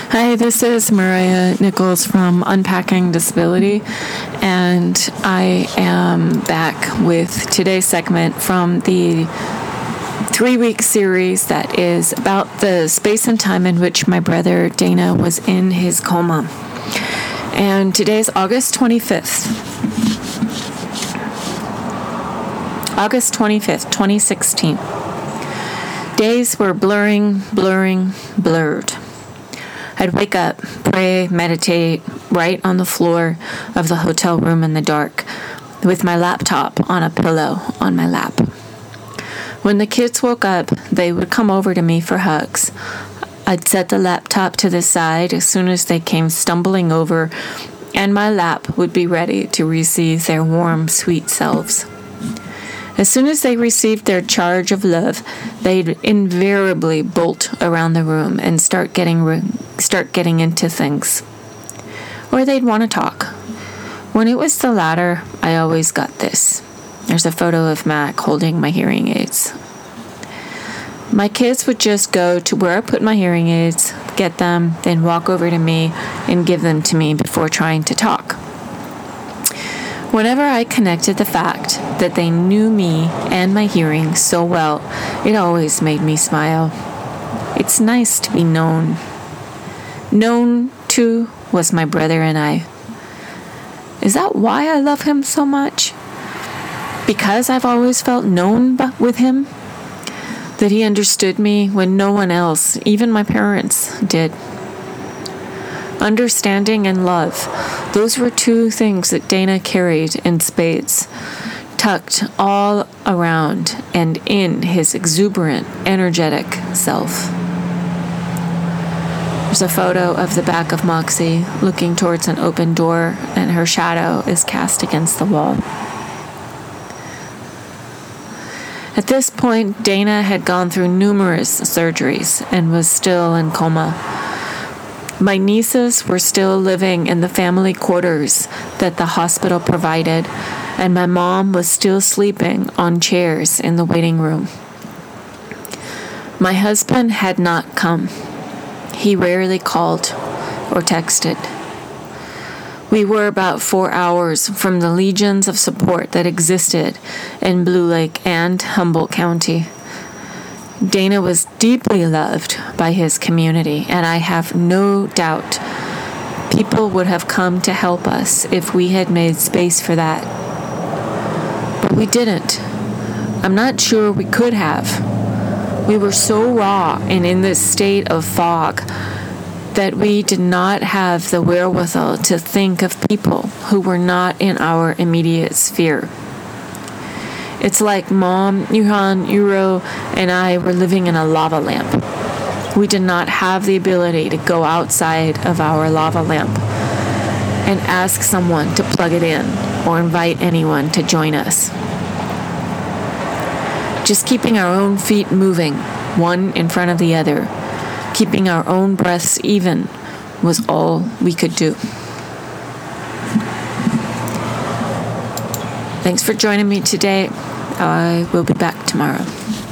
Hi, this is Mariah Nichols from Unpacking Disability, and I am back with today's segment from the 3-week series that is about the space and time in which my brother Dana was in his coma. And today is August 25th, 2016. Days were blurred. I'd wake up, pray, meditate, right on the floor of the hotel room in the dark, with my laptop on a pillow on my lap. When the kids woke up, they would come over to me for hugs. I'd set the laptop to the side as soon as they came stumbling over, and my lap would be ready to receive their warm, sweet selves. As soon as they received their charge of love, they'd invariably bolt around the room and start getting into things. Or they'd want to talk. When it was the latter, I always got this. There's a photo of Mac holding my hearing aids. My kids would just go to where I put my hearing aids, get them, then walk over to me and give them to me before trying to talk. Whenever I connected the fact that they knew me and my hearing so well, it always made me smile. It's nice to be known. Known, too, was my brother and I. Is that why I love him so much? Because I've always felt known with him? That he understood me when no one else, even my parents, did. Understanding and love, those were two things that Dana carried in spades, tucked all around and in his exuberant, energetic self. There's a photo of the back of Moxie looking towards an open door, and her shadow is cast against the wall. At this point, Dana had gone through numerous surgeries and was still in coma. My nieces were still living in the family quarters that the hospital provided, and my mom was still sleeping on chairs in the waiting room. My husband had not come. He rarely called or texted. We were about 4 hours from the legions of support that existed in Blue Lake and Humboldt County. Dana was deeply loved by his community, and I have no doubt people would have come to help us if we had made space for that. But we didn't. I'm not sure we could have. We were so raw and in this state of fog that we did not have the wherewithal to think of people who were not in our immediate sphere. It's like Mom, Yuhan, Uro, and I were living in a lava lamp. We did not have the ability to go outside of our lava lamp and ask someone to plug it in or invite anyone to join us. Just keeping our own feet moving, one in front of the other, keeping our own breaths even, was all we could do. Thanks for joining me today. I will be back tomorrow.